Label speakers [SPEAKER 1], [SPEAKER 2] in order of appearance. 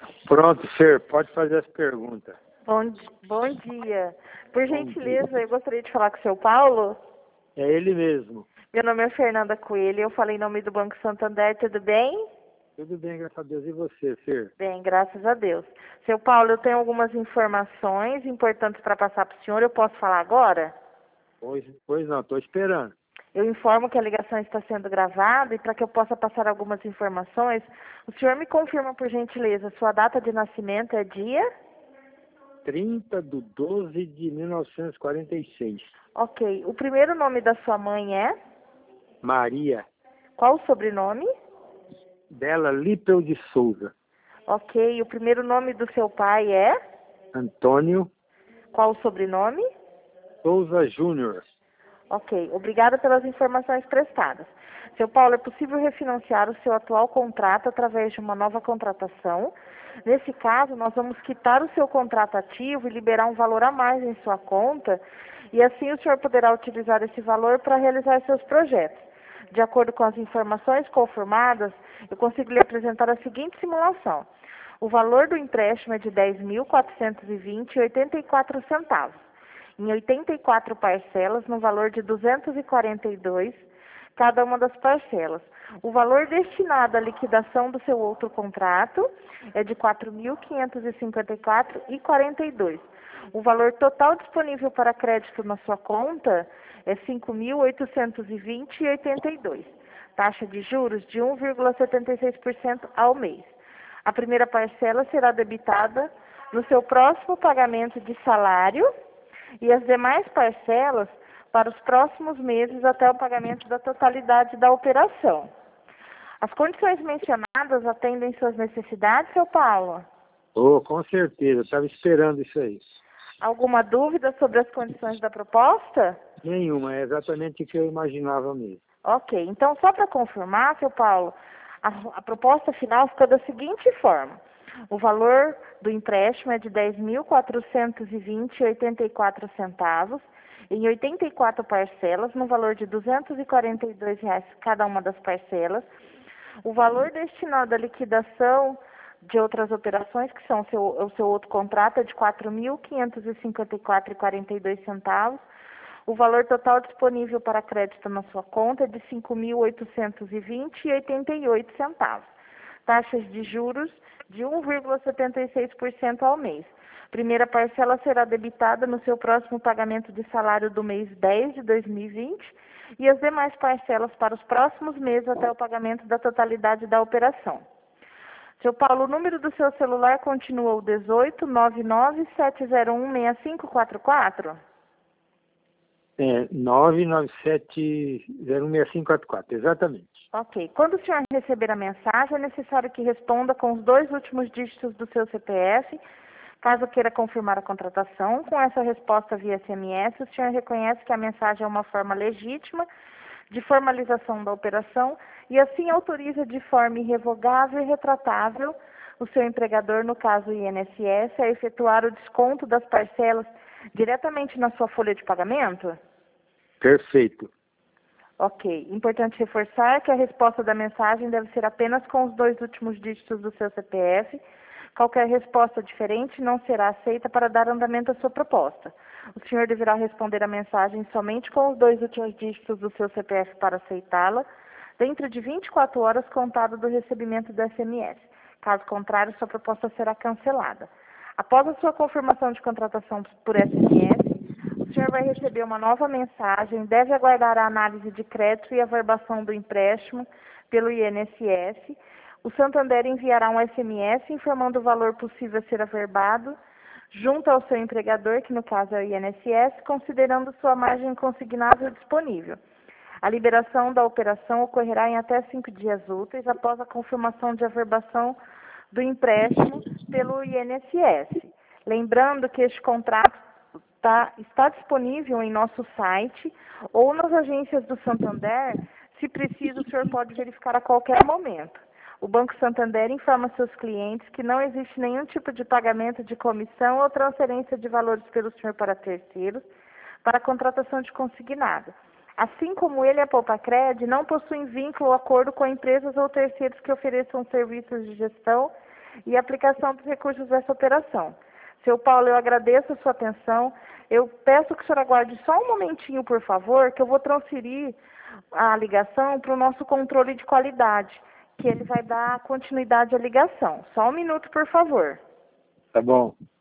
[SPEAKER 1] Pronto, Fer, pode fazer as perguntas.
[SPEAKER 2] Bom dia. Por
[SPEAKER 1] Bom
[SPEAKER 2] gentileza,
[SPEAKER 1] dia.
[SPEAKER 2] eu gostaria de falar com o seu Paulo.
[SPEAKER 1] É ele mesmo.
[SPEAKER 2] Meu nome é Fernanda Coelho, eu falei em nome do Banco Santander, tudo bem?
[SPEAKER 1] Tudo bem, graças a Deus. E você, Fer?
[SPEAKER 2] Bem, graças a Deus. Seu Paulo, eu tenho algumas informações importantes para passar para o senhor, eu posso falar agora?
[SPEAKER 1] Pois não, estou esperando.
[SPEAKER 2] Eu informo que a ligação está sendo gravada e para que eu possa passar algumas informações, o senhor me confirma, por gentileza, sua data de nascimento é dia?
[SPEAKER 1] 30/12/1946.
[SPEAKER 2] Ok. O primeiro nome da sua mãe é?
[SPEAKER 1] Maria
[SPEAKER 2] Qual o sobrenome?
[SPEAKER 1] Bela Lipel de Souza.
[SPEAKER 2] Ok. O primeiro nome do seu pai é?
[SPEAKER 1] Antônio
[SPEAKER 2] Qual o sobrenome?
[SPEAKER 1] Souza Júnior.
[SPEAKER 2] Ok. Obrigada pelas informações prestadas. Seu Paulo, é possível refinanciar o seu atual contrato através de uma nova contratação? Nesse caso, nós vamos quitar o seu contrato ativo e liberar um valor a mais em sua conta, e assim o senhor poderá utilizar esse valor para realizar seus projetos. De acordo com as informações confirmadas, eu consigo lhe apresentar a seguinte simulação. O valor do empréstimo é de R$ 10.420,84, em 84 parcelas, no valor de 242 cada uma das parcelas. O valor destinado à liquidação do seu outro contrato é de R$ 4.554,42. O valor total disponível para crédito na sua conta é R$ 5.820,82. Taxa de juros de 1,76% ao mês. A primeira parcela será debitada no seu próximo pagamento de salário e as demais parcelas para os próximos meses até o pagamento da totalidade da operação. As condições mencionadas atendem suas necessidades, seu Paulo?
[SPEAKER 1] Oh, com certeza, estava esperando isso aí.
[SPEAKER 2] Alguma dúvida sobre as condições da proposta?
[SPEAKER 1] Nenhuma, é exatamente o que eu imaginava mesmo.
[SPEAKER 2] Ok, então só para confirmar, seu Paulo, a proposta final ficou da seguinte forma. O valor do empréstimo é de R$ 10.420,84, em 84 parcelas, no valor de R$ 242 cada uma das parcelas. O valor destinado à liquidação de outras operações, que são o seu outro contrato, é de R$ 4.554,42. O valor total disponível para crédito na sua conta é de R$ 5.820,88. Taxas de juros de 1,76% ao mês. Primeira parcela será debitada no seu próximo pagamento de salário do mês 10 de 2020 e as demais parcelas para os próximos meses até o pagamento da totalidade da operação. Seu Paulo, o número do seu celular continua o 18 99701 6544?
[SPEAKER 1] 997016544, exatamente.
[SPEAKER 2] Ok. Quando o senhor receber a mensagem, é necessário que responda com os 2 últimos dígitos do seu CPF. Caso queira confirmar a contratação, com essa resposta via SMS, o senhor reconhece que a mensagem é uma forma legítima de formalização da operação e assim autoriza de forma irrevogável e retratável o seu empregador, no caso o INSS, a efetuar o desconto das parcelas diretamente na sua folha de pagamento?
[SPEAKER 1] Perfeito.
[SPEAKER 2] Ok. Importante reforçar que a resposta da mensagem deve ser apenas com os 2 últimos dígitos do seu CPF. Qualquer resposta diferente não será aceita para dar andamento à sua proposta. O senhor deverá responder a mensagem somente com os 2 últimos dígitos do seu CPF para aceitá-la, dentro de 24 horas contado do recebimento do SMS. Caso contrário, sua proposta será cancelada. Após a sua confirmação de contratação por SMS, o senhor vai receber uma nova mensagem, deve aguardar a análise de crédito e a averbação do empréstimo pelo INSS. O Santander enviará um SMS informando o valor possível a ser averbado junto ao seu empregador, que no caso é o INSS, considerando sua margem consignável disponível. A liberação da operação ocorrerá em até 5 dias úteis após a confirmação de averbação do empréstimo pelo INSS. Lembrando que este contrato está disponível em nosso site ou nas agências do Santander. Se preciso, o senhor pode verificar a qualquer momento. O Banco Santander informa seus clientes que não existe nenhum tipo de pagamento de comissão ou transferência de valores pelo senhor para terceiros para a contratação de consignado. Assim como ele e a Poupacred não possuem vínculo ou acordo com empresas ou terceiros que ofereçam serviços de gestão e aplicação dos recursos dessa operação. Seu Paulo, eu agradeço a sua atenção. Eu peço que o senhor aguarde só um momentinho, por favor, que eu vou transferir a ligação para o nosso controle de qualidade, que ele vai dar continuidade à ligação. Só um minuto, por favor.
[SPEAKER 1] Tá bom.